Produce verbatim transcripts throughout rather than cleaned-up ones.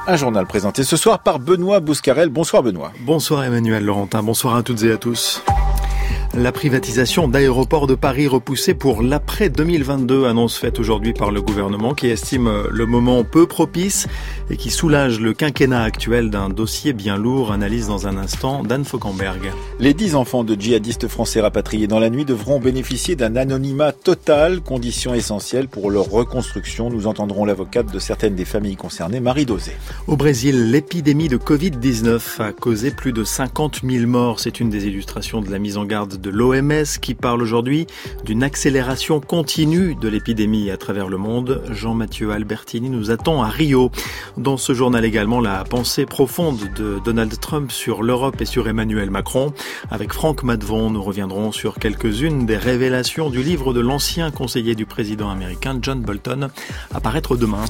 Un journal présenté ce soir par Benoît Bouscarel. Bonsoir Benoît. Bonsoir Emmanuel Laurentin, bonsoir à toutes et à tous. La privatisation d'Aéroports de Paris repoussée pour l'après deux mille vingt-deux, annonce faite aujourd'hui par le gouvernement qui estime le moment peu propice et qui soulage le quinquennat actuel d'un dossier bien lourd. Analyse dans un instant d'Anne Fauquemberg. Les dix enfants de djihadistes français rapatriés dans la nuit devront bénéficier d'un anonymat total, condition essentielle pour leur reconstruction. Nous entendrons l'avocate de certaines des familles concernées, Marie Dosé. Au Brésil, l'épidémie de covid dix-neuf a causé plus de cinquante mille morts. C'est une des illustrations de la mise en garde de l'O M S qui parle aujourd'hui d'une accélération continue de l'épidémie à travers le monde. Jean-Mathieu Albertini nous attend à Rio. Dans ce journal également, la pensée profonde de Donald Trump sur l'Europe et sur Emmanuel Macron. Avec Franck Madvon, nous reviendrons sur quelques-unes des révélations du livre de l'ancien conseiller du président américain John Bolton à paraître demain.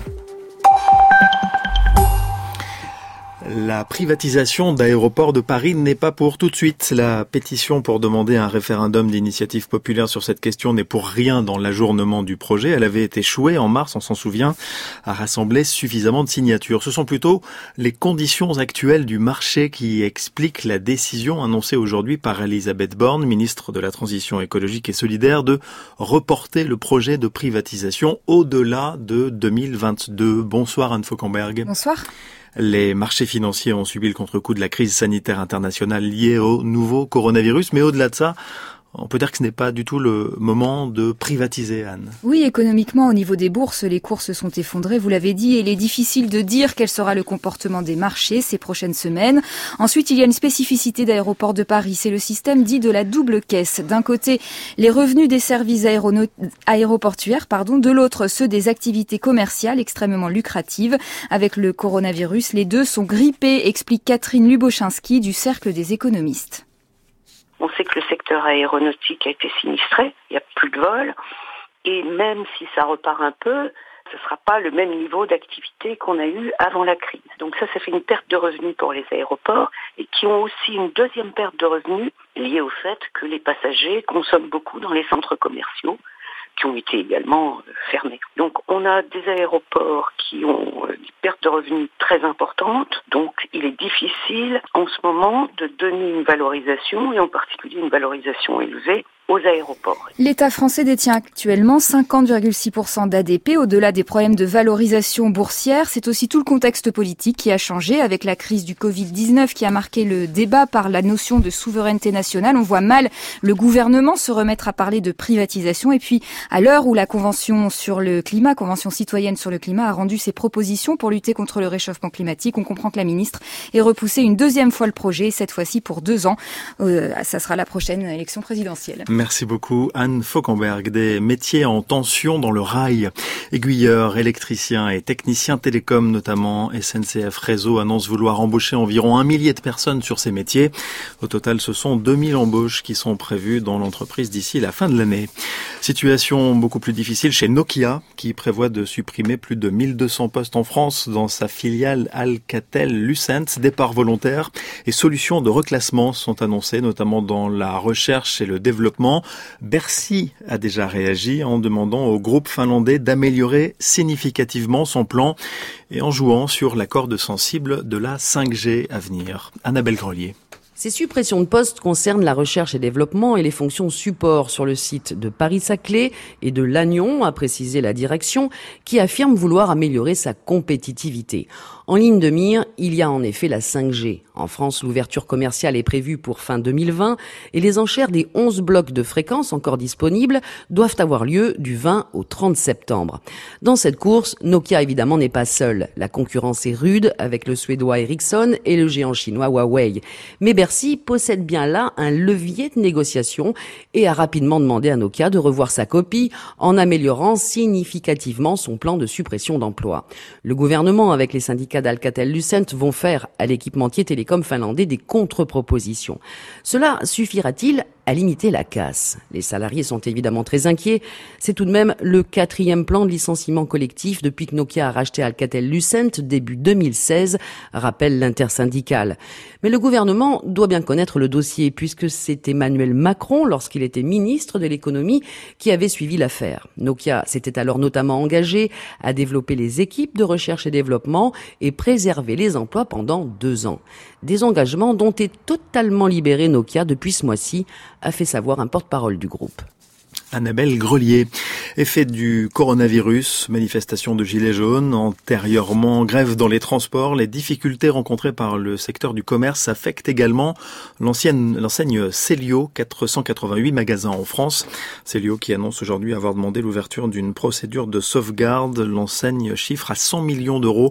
La privatisation d'Aéroports de Paris n'est pas pour tout de suite. La pétition pour demander un référendum d'initiative populaire sur cette question n'est pour rien dans l'ajournement du projet. Elle avait échoué en mars, on s'en souvient, à rassembler suffisamment de signatures. Ce sont plutôt les conditions actuelles du marché qui expliquent la décision annoncée aujourd'hui par Elisabeth Borne, ministre de la Transition écologique et solidaire, de reporter le projet de privatisation au-delà de deux mille vingt-deux. Bonsoir Anne Fauquemberg. Bonsoir. Les marchés financiers ont subi le contre-coup de la crise sanitaire internationale liée au nouveau coronavirus, mais au-delà de ça, on peut dire que ce n'est pas du tout le moment de privatiser, Anne. Oui, économiquement, au niveau des bourses, les cours se sont effondrés, vous l'avez dit, et il est difficile de dire quel sera le comportement des marchés ces prochaines semaines. Ensuite, il y a une spécificité d'Aéroports de Paris, c'est le système dit de la double caisse. D'un côté, les revenus des services aéronaut- aéroportuaires, pardon, de l'autre, ceux des activités commerciales extrêmement lucratives. Avec le coronavirus, les deux sont grippés, explique Catherine Lubochinski du Cercle des économistes. On sait que le secteur aéronautique a été sinistré, il n'y a plus de vols, et même si ça repart un peu, ce ne sera pas le même niveau d'activité qu'on a eu avant la crise. Donc ça, ça fait une perte de revenus pour les aéroports, et qui ont aussi une deuxième perte de revenus liée au fait que les passagers consomment beaucoup dans les centres commerciaux, qui ont été également fermés. Donc on a des aéroports qui ont des pertes de revenus très importantes, donc il est difficile en ce moment de donner une valorisation, et en particulier une valorisation élevée, aux aéroports. L'État français détient actuellement cinquante virgule six pour cent d'A D P. Au-delà des problèmes de valorisation boursière, c'est aussi tout le contexte politique qui a changé avec la crise du covid dix-neuf qui a marqué le débat par la notion de souveraineté nationale. On voit mal le gouvernement se remettre à parler de privatisation. Et puis, à l'heure où la Convention sur le climat, Convention citoyenne sur le climat, a rendu ses propositions pour lutter contre le réchauffement climatique, on comprend que la ministre ait repoussé une deuxième fois le projet, cette fois-ci pour deux ans. Euh, ça sera la prochaine élection présidentielle. Merci beaucoup Anne Fauquemberg. Des métiers en tension dans le rail. Aiguilleurs, électriciens et techniciens télécoms notamment. S N C F Réseau annonce vouloir embaucher environ un millier de personnes sur ces métiers. Au total, ce sont deux mille embauches qui sont prévues dans l'entreprise d'ici la fin de l'année. Situation beaucoup plus difficile chez Nokia qui prévoit de supprimer plus de mille deux cents postes en France dans sa filiale Alcatel-Lucent. Départ volontaire et solutions de reclassement sont annoncées notamment dans la recherche et le développement. Bercy a déjà réagi en demandant au groupe finlandais d'améliorer significativement son plan et en jouant sur la corde sensible de la cinq G à venir. Annabelle Grelier. Ces suppressions de postes concernent la recherche et développement et les fonctions support sur le site de Paris-Saclay et de Lannion, a précisé la direction, qui affirme vouloir améliorer sa compétitivité. En ligne de mire, il y a en effet la cinq G. En France, l'ouverture commerciale est prévue pour fin deux mille vingt et les enchères des onze blocs de fréquences encore disponibles doivent avoir lieu du vingt au trente septembre. Dans cette course, Nokia évidemment n'est pas seul. La concurrence est rude avec le suédois Ericsson et le géant chinois Huawei. Mais Bercy possède bien là un levier de négociation et a rapidement demandé à Nokia de revoir sa copie en améliorant significativement son plan de suppression d'emplois. Le gouvernement, avec les syndicats d'Alcatel-Lucent, vont faire à l'équipementier télécom finlandais des contre-propositions. Cela suffira-t-il à limiter la casse. Les salariés sont évidemment très inquiets. C'est tout de même le quatrième plan de licenciement collectif depuis que Nokia a racheté Alcatel-Lucent début deux mille seize, rappelle l'intersyndicale. Mais le gouvernement doit bien connaître le dossier puisque c'est Emmanuel Macron, lorsqu'il était ministre de l'économie, qui avait suivi l'affaire. Nokia s'était alors notamment engagé à développer les équipes de recherche et développement et préserver les emplois pendant deux ans. Des engagements dont est totalement libéré Nokia depuis ce mois-ci, a fait savoir un porte-parole du groupe. Annabelle Grelier. Effet du coronavirus, manifestation de gilets jaunes, antérieurement grève dans les transports. Les difficultés rencontrées par le secteur du commerce affectent également l'ancienne, l'enseigne Célio, quatre cent quatre-vingt-huit magasins en France. Célio qui annonce aujourd'hui avoir demandé l'ouverture d'une procédure de sauvegarde. L'enseigne chiffre à cent millions d'euros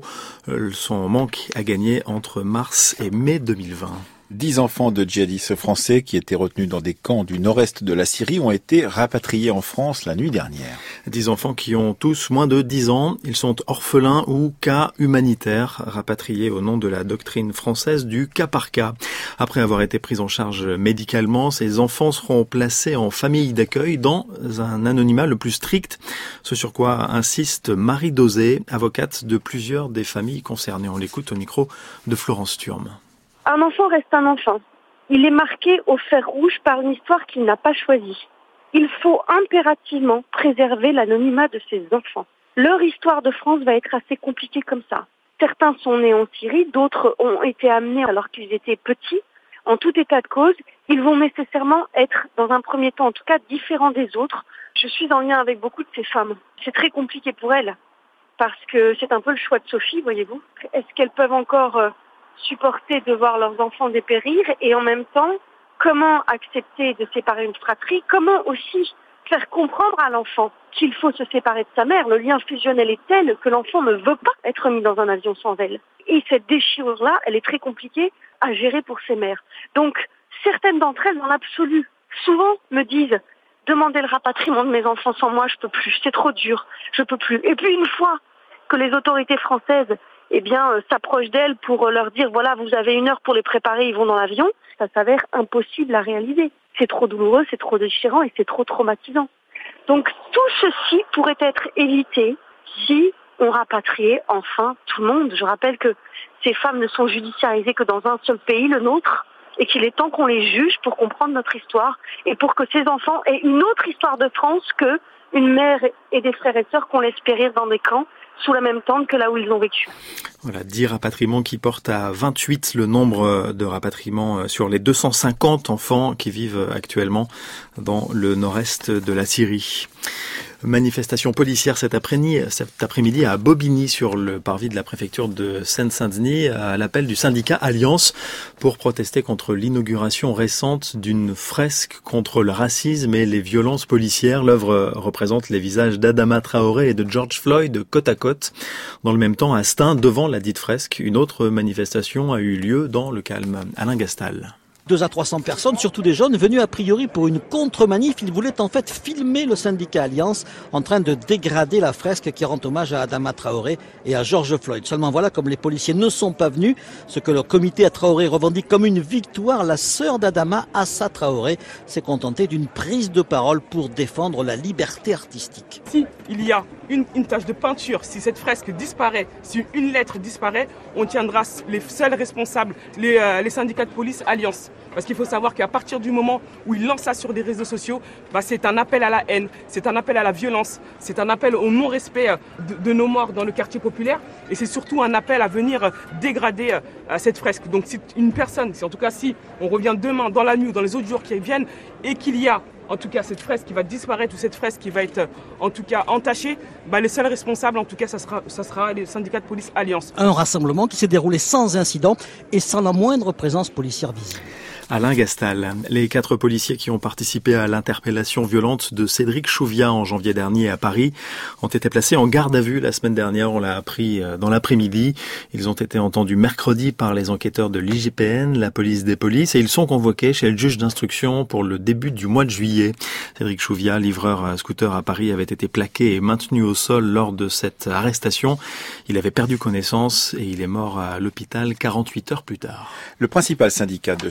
son manque à gagner entre mars et mai deux mille vingt. Dix enfants de djihadistes français qui étaient retenus dans des camps du nord-est de la Syrie ont été rapatriés en France la nuit dernière. Dix enfants qui ont tous moins de dix ans. Ils sont orphelins ou cas humanitaires, rapatriés au nom de la doctrine française du cas par cas. Après avoir été pris en charge médicalement, ces enfants seront placés en famille d'accueil dans un anonymat le plus strict. Ce sur quoi insiste Marie Dosé, avocate de plusieurs des familles concernées. On l'écoute au micro de Florence Turme. Un enfant reste un enfant. Il est marqué au fer rouge par une histoire qu'il n'a pas choisie. Il faut impérativement préserver l'anonymat de ces enfants. Leur histoire de France va être assez compliquée comme ça. Certains sont nés en Syrie, d'autres ont été amenés alors qu'ils étaient petits. En tout état de cause, ils vont nécessairement être, dans un premier temps en tout cas, différents des autres. Je suis en lien avec beaucoup de ces femmes. C'est très compliqué pour elles, parce que c'est un peu le choix de Sophie, voyez-vous. Est-ce qu'elles peuvent encore... Euh, supporter de voir leurs enfants dépérir et en même temps, comment accepter de séparer une fratrie, comment aussi faire comprendre à l'enfant qu'il faut se séparer de sa mère. Le lien fusionnel est tel que l'enfant ne veut pas être mis dans un avion sans elle. Et cette déchirure-là, elle est très compliquée à gérer pour ses mères. Donc, certaines d'entre elles, dans l'absolu, souvent me disent « Demandez le rapatriement de mes enfants sans moi, je peux plus, c'est trop dur, je peux plus ». Et puis une fois que les autorités françaises eh bien, euh, s'approchent d'elles pour leur dire, voilà, vous avez une heure pour les préparer, ils vont dans l'avion, ça s'avère impossible à réaliser. C'est trop douloureux, c'est trop déchirant et c'est trop traumatisant. Donc, tout ceci pourrait être évité si on rapatriait enfin tout le monde. Je rappelle que ces femmes ne sont judiciarisées que dans un seul pays, le nôtre, et qu'il est temps qu'on les juge pour comprendre notre histoire et pour que ces enfants aient une autre histoire de France que une mère et des frères et sœurs qu'on laisse périr dans des camps sous la même tente que là où ils ont vécu. Voilà, dix rapatriements qui portent à vingt-huit le nombre de rapatriements sur les deux cent cinquante enfants qui vivent actuellement dans le nord-est de la Syrie. Manifestation policière cet après-midi, cet après-midi à Bobigny sur le parvis de la préfecture de Seine-Saint-Denis à l'appel du syndicat Alliance pour protester contre l'inauguration récente d'une fresque contre le racisme et les violences policières. L'œuvre représente les visages d'Adama Traoré et de George Floyd côte à côte. Dans le même temps, à Stein, devant la dite fresque, une autre manifestation a eu lieu dans le calme. Alain Gastal. deux à trois cents personnes, surtout des jeunes, venus a priori pour une contre-manif. Ils voulaient en fait filmer le syndicat Alliance en train de dégrader la fresque qui rend hommage à Adama Traoré et à George Floyd. Seulement voilà, comme les policiers ne sont pas venus, ce que le comité à Traoré revendique comme une victoire, la sœur d'Adama, Assa Traoré, s'est contentée d'une prise de parole pour défendre la liberté artistique. Si il y a une, une tache de peinture, si cette fresque disparaît, si une lettre disparaît, on tiendra les seuls responsables, les, euh, les syndicats de police Alliance. Parce qu'il faut savoir qu'à partir du moment où ils lancent ça sur des réseaux sociaux, bah c'est un appel à la haine, c'est un appel à la violence, c'est un appel au non-respect de, de nos morts dans le quartier populaire et c'est surtout un appel à venir dégrader euh, cette fresque. Donc si une personne, si en tout cas si on revient demain dans la nuit ou dans les autres jours qui viennent et qu'il y a en tout cas cette fresque qui va disparaître ou cette fresque qui va être en tout cas entachée, bah, les seuls responsables en tout cas ça sera, ça sera les syndicats de police Alliance. Un rassemblement qui s'est déroulé sans incident et sans la moindre présence policière visible. Alain Gastal. Les quatre policiers qui ont participé à l'interpellation violente de Cédric Chouviat en janvier dernier à Paris ont été placés en garde à vue la semaine dernière. On l'a appris dans l'après-midi. Ils ont été entendus mercredi par les enquêteurs de l'I G P N, la police des polices, et ils sont convoqués chez le juge d'instruction pour le début du mois de juillet. Cédric Chouviat, livreur à scooter à Paris, avait été plaqué et maintenu au sol lors de cette arrestation. Il avait perdu connaissance et il est mort à l'hôpital quarante-huit heures plus tard. Le principal syndicat de chefs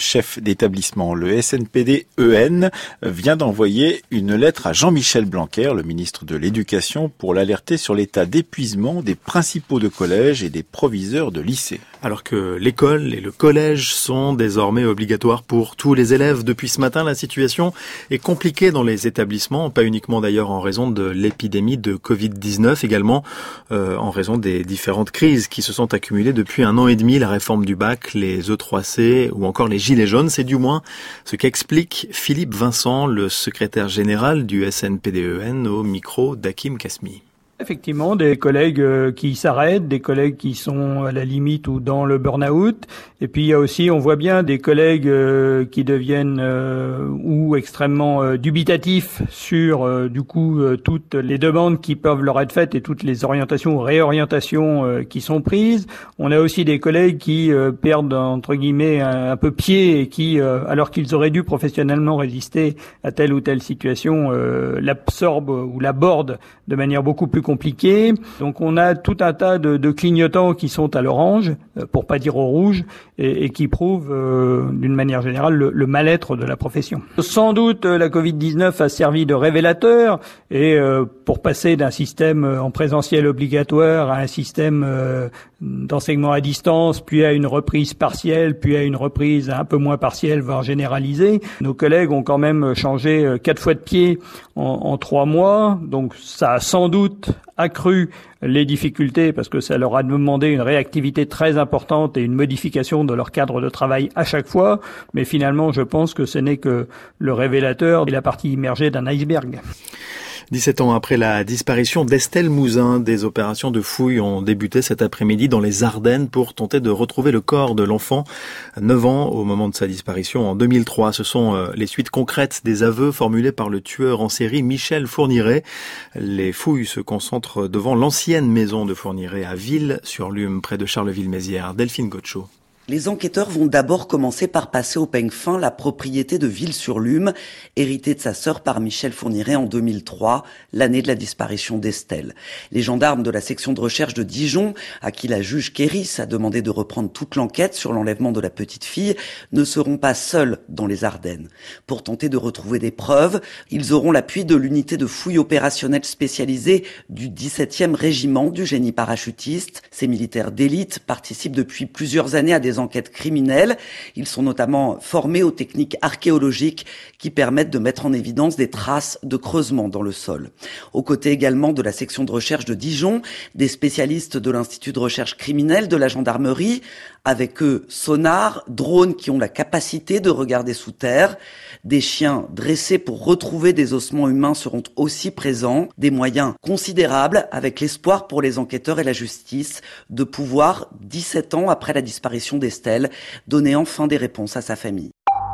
d'établissement. Le S N P D E N vient d'envoyer une lettre à Jean-Michel Blanquer, le ministre de l'Éducation, pour l'alerter sur l'état d'épuisement des principaux de collège et des proviseurs de lycée. Alors que l'école et le collège sont désormais obligatoires pour tous les élèves. Depuis ce matin, la situation est compliquée dans les établissements, pas uniquement d'ailleurs en raison de l'épidémie de covid dix-neuf, également euh, en raison des différentes crises qui se sont accumulées depuis un an et demi, la réforme du bac, les E trois C ou encore les gilets jaunes. C'est du moins ce qu'explique Philippe Vincent, le secrétaire général du S N P D E N, au micro d'Hakim Kasmi. Effectivement, des collègues euh, qui s'arrêtent, des collègues qui sont à la limite ou dans le burn-out. Et puis il y a aussi, on voit bien, des collègues euh, qui deviennent euh, ou extrêmement euh, dubitatifs sur, euh, du coup, euh, toutes les demandes qui peuvent leur être faites et toutes les orientations ou réorientations euh, qui sont prises. On a aussi des collègues qui euh, perdent, entre guillemets, un, un peu pied et qui, euh, alors qu'ils auraient dû professionnellement résister à telle ou telle situation, euh, l'absorbent ou l'abordent de manière beaucoup plus compliqué. Donc on a tout un tas de, de clignotants qui sont à l'orange, euh, pour pas dire au rouge, et, et qui prouvent euh, d'une manière générale le, le mal-être de la profession. Sans doute euh, la covid dix-neuf a servi de révélateur, et euh, pour passer d'un système en présentiel obligatoire à un système euh, d'enseignement à distance, puis à une reprise partielle, puis à une reprise un peu moins partielle, voire généralisée, nos collègues ont quand même changé euh, quatre fois de pied en, en trois mois, donc ça a sans doute accru les difficultés parce que ça leur a demandé une réactivité très importante et une modification de leur cadre de travail à chaque fois. Mais finalement, je pense que ce n'est que le révélateur et la partie immergée d'un iceberg. dix-sept ans après la disparition d'Estelle Mouzin, des opérations de fouilles ont débuté cet après-midi dans les Ardennes pour tenter de retrouver le corps de l'enfant, neuf ans au moment de sa disparition en deux mille trois. Ce sont les suites concrètes des aveux formulés par le tueur en série Michel Fourniret. Les fouilles se concentrent devant l'ancienne maison de Fourniret à Ville-sur-Lume, près de Charleville-Mézières. Delphine Gotcho. Les enquêteurs vont d'abord commencer par passer au peigne fin la propriété de Ville-sur-Lume, héritée de sa sœur par Michel Fourniret en deux mille trois, l'année de la disparition d'Estelle. Les gendarmes de la section de recherche de Dijon, à qui la juge Kéris a demandé de reprendre toute l'enquête sur l'enlèvement de la petite fille, ne seront pas seuls dans les Ardennes. Pour tenter de retrouver des preuves, ils auront l'appui de l'unité de fouilles opérationnelles spécialisée du dix-septième régiment du génie parachutiste. Ces militaires d'élite participent depuis plusieurs années à des enquêtes criminelles. Ils sont notamment formés aux techniques archéologiques qui permettent de mettre en évidence des traces de creusement dans le sol. Aux côtés également de la section de recherche de Dijon, des spécialistes de l'Institut de recherche criminelle de la gendarmerie, avec eux sonars, drones qui ont la capacité de regarder sous terre, des chiens dressés pour retrouver des ossements humains seront aussi présents, des moyens considérables avec l'espoir pour les enquêteurs et la justice de pouvoir, dix-sept ans après la disparition d'Estelle, donner enfin des réponses à sa famille.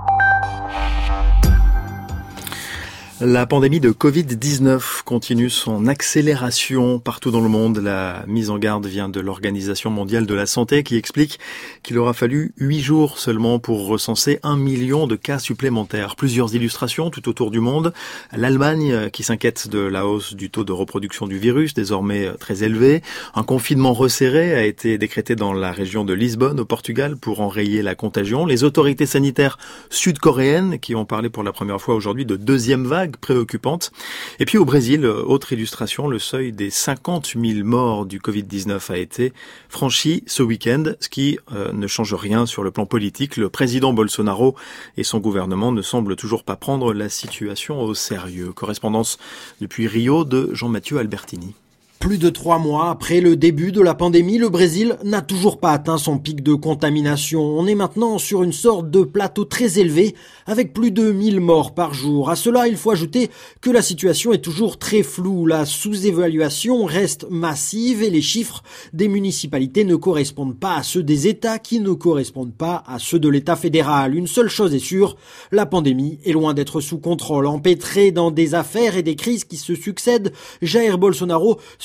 La pandémie de covid dix-neuf continue son accélération partout dans le monde. La mise en garde vient de l'Organisation mondiale de la santé qui explique qu'il aura fallu huit jours seulement pour recenser un million de cas supplémentaires. Plusieurs illustrations tout autour du monde. L'Allemagne qui s'inquiète de la hausse du taux de reproduction du virus, désormais très élevé. Un confinement resserré a été décrété dans la région de Lisbonne au Portugal pour enrayer la contagion. Les autorités sanitaires sud-coréennes qui ont parlé pour la première fois aujourd'hui de deuxième vague préoccupante. Et puis au Brésil, autre illustration, le seuil des cinquante mille morts du covid dix-neuf a été franchi ce week-end, ce qui euh, ne change rien sur le plan politique. Le président Bolsonaro et son gouvernement ne semblent toujours pas prendre la situation au sérieux. Correspondance depuis Rio de Jean-Mathieu Albertini. Plus de trois mois après le début de la pandémie, le Brésil n'a toujours pas atteint son pic de contamination. On est maintenant sur une sorte de plateau très élevé avec plus de mille morts par jour. À cela, il faut ajouter que la situation est toujours très floue. La sous-évaluation reste massive et les chiffres des municipalités ne correspondent pas à ceux des États qui ne correspondent pas à ceux de l'État fédéral. Une seule chose est sûre, la pandémie est loin d'être sous contrôle. Empêtré dans des affaires et des crises qui se succèdent, Jair Bolsonaro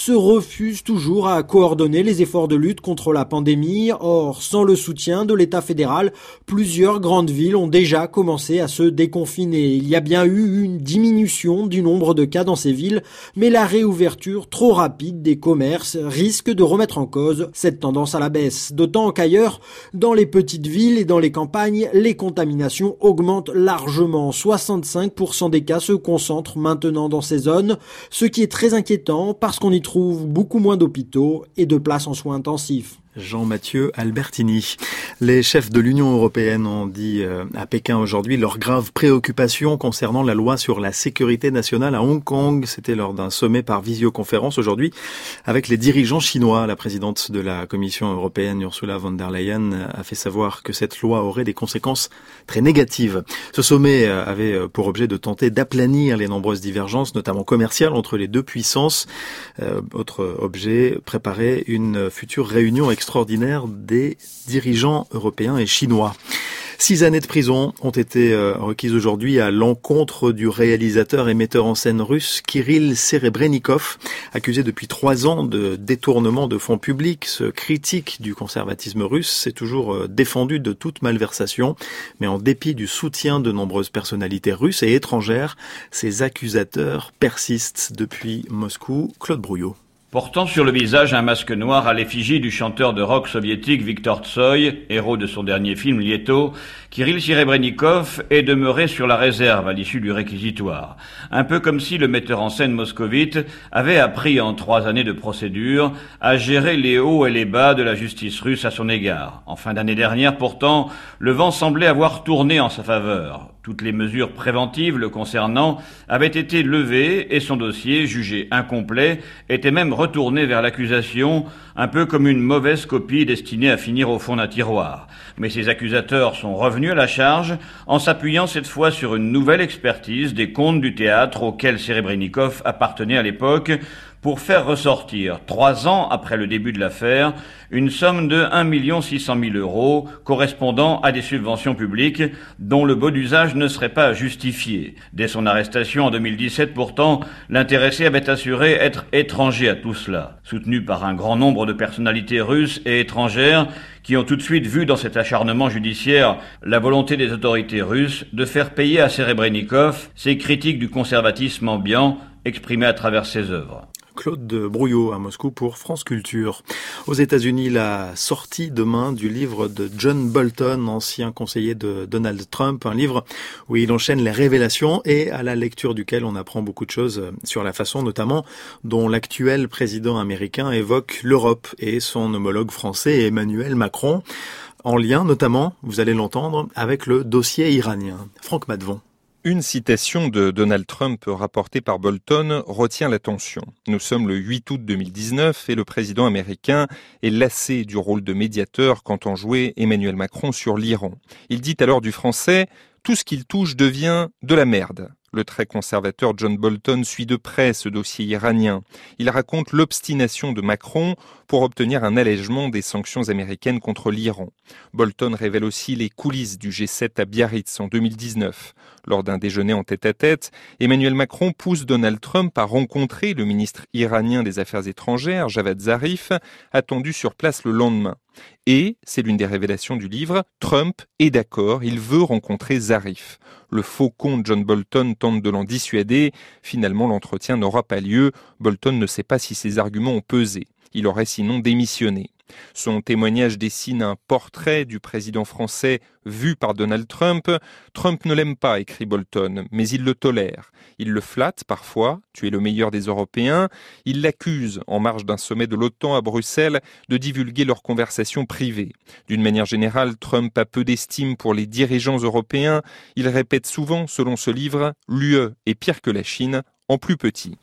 se refuse toujours à coordonner les efforts de lutte contre la pandémie. Or, sans le soutien de l'État fédéral, plusieurs grandes villes ont déjà commencé à se déconfiner. Il y a bien eu une diminution du nombre de cas dans ces villes, mais la réouverture trop rapide des commerces risque de remettre en cause cette tendance à la baisse. D'autant qu'ailleurs, dans les petites villes et dans les campagnes, les contaminations augmentent largement. soixante-cinq pour cent des cas se concentrent maintenant dans ces zones, ce qui est très inquiétant parce qu'on y trouve beaucoup moins d'hôpitaux et de places en soins intensifs. Jean-Mathieu Albertini. Les chefs de l'Union européenne ont dit à Pékin aujourd'hui leur grave préoccupation concernant la loi sur la sécurité nationale à Hong Kong. C'était lors d'un sommet par visioconférence aujourd'hui avec les dirigeants chinois. La présidente de la Commission européenne, Ursula von der Leyen, a fait savoir que cette loi aurait des conséquences très négatives. Ce sommet avait pour objet de tenter d'aplanir les nombreuses divergences, notamment commerciales, entre les deux puissances. Euh, autre objet, préparer une future réunion extraordinaire extraordinaire des dirigeants européens et chinois. Six années de prison ont été requises aujourd'hui à l'encontre du réalisateur et metteur en scène russe Kirill Serebrennikov, accusé depuis trois ans de détournement de fonds publics. Ce critique du conservatisme russe s'est toujours défendu de toute malversation, mais en dépit du soutien de nombreuses personnalités russes et étrangères, ces accusateurs persistent depuis Moscou. Claude Brouillot. Portant sur le visage un masque noir à l'effigie du chanteur de rock soviétique Viktor Tsoï, héros de son dernier film Lieto, Kirill Serebrennikov est demeuré sur la réserve à l'issue du réquisitoire. Un peu comme si le metteur en scène moscovite avait appris en trois années de procédure à gérer les hauts et les bas de la justice russe à son égard. En fin d'année dernière, pourtant, le vent semblait avoir tourné en sa faveur. Toutes les mesures préventives le concernant avaient été levées et son dossier, jugé incomplet, était même retourné vers l'accusation, un peu comme une mauvaise copie destinée à finir au fond d'un tiroir. Mais ses accusateurs sont revenus à la charge en s'appuyant cette fois sur une nouvelle expertise des comptes du théâtre auquel Serebrennikov appartenait à l'époque, pour faire ressortir, trois ans après le début de l'affaire, une somme de un million six cent mille euros correspondant à des subventions publiques dont le bon usage ne serait pas justifié. Dès son arrestation en deux mille dix-sept, pourtant, l'intéressé avait assuré être étranger à tout cela. Soutenu par un grand nombre de personnalités russes et étrangères qui ont tout de suite vu dans cet acharnement judiciaire la volonté des autorités russes de faire payer à Serebrennikov ses critiques du conservatisme ambiant exprimées à travers ses œuvres. Claude Brouillot à Moscou pour France Culture. Aux États-Unis, la sortie demain du livre de John Bolton, ancien conseiller de Donald Trump, un livre où il enchaîne les révélations et à la lecture duquel on apprend beaucoup de choses sur la façon notamment dont l'actuel président américain évoque l'Europe et son homologue français Emmanuel Macron, en lien notamment, vous allez l'entendre, avec le dossier iranien. Franck Madvon. Une citation de Donald Trump rapportée par Bolton retient l'attention. Nous sommes le huit août deux mille dix-neuf et le président américain est lassé du rôle de médiateur qu'entend jouer Emmanuel Macron sur l'Iran. Il dit alors du français « Tout ce qu'il touche devient de la merde ». Le très conservateur John Bolton suit de près ce dossier iranien. Il raconte l'obstination de Macron pour obtenir un allègement des sanctions américaines contre l'Iran. Bolton révèle aussi les coulisses du G sept à Biarritz en deux mille dix-neuf. Lors d'un déjeuner en tête-à-tête, Emmanuel Macron pousse Donald Trump à rencontrer le ministre iranien des Affaires étrangères, Javad Zarif, attendu sur place le lendemain. Et, c'est l'une des révélations du livre, Trump est d'accord, il veut rencontrer Zarif. Le faucon John Bolton tente de l'en dissuader. Finalement, l'entretien n'aura pas lieu. Bolton ne sait pas si ses arguments ont pesé. Il aurait sinon démissionné. Son témoignage dessine un portrait du président français vu par Donald Trump. Trump ne l'aime pas, écrit Bolton, mais il le tolère. Il le flatte parfois, tu es le meilleur des Européens. Il l'accuse, en marge d'un sommet de l'OTAN à Bruxelles, de divulguer leurs conversations privées. D'une manière générale, Trump a peu d'estime pour les dirigeants européens. Il répète souvent, selon ce livre, l'U E est pire que la Chine, en plus petit.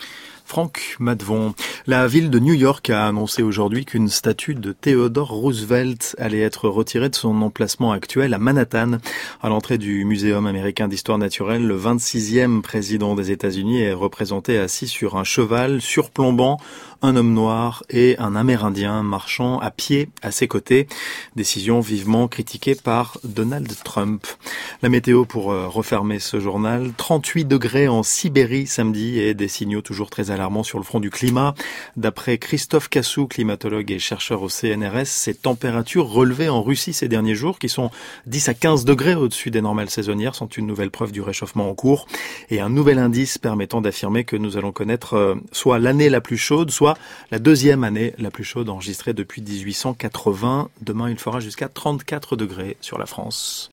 Franck Madvon. La ville de New York a annoncé aujourd'hui qu'une statue de Theodore Roosevelt allait être retirée de son emplacement actuel à Manhattan. À l'entrée du Muséum américain d'histoire naturelle, le vingt-sixième président des États-Unis est représenté assis sur un cheval surplombant un homme noir et un Amérindien marchant à pied à ses côtés. Décision vivement critiquée par Donald Trump. La météo pour refermer ce journal, trente-huit degrés en Sibérie samedi et des signaux toujours très alarmants sur le front du climat. D'après Christophe Cassou, climatologue et chercheur au C N R S, ces températures relevées en Russie ces derniers jours, qui sont dix à quinze degrés au-dessus des normales saisonnières, sont une nouvelle preuve du réchauffement en cours et un nouvel indice permettant d'affirmer que nous allons connaître soit l'année la plus chaude, soit la deuxième année la plus chaude enregistrée depuis dix-huit cent quatre-vingts. Demain, il fera jusqu'à trente-quatre degrés sur la France.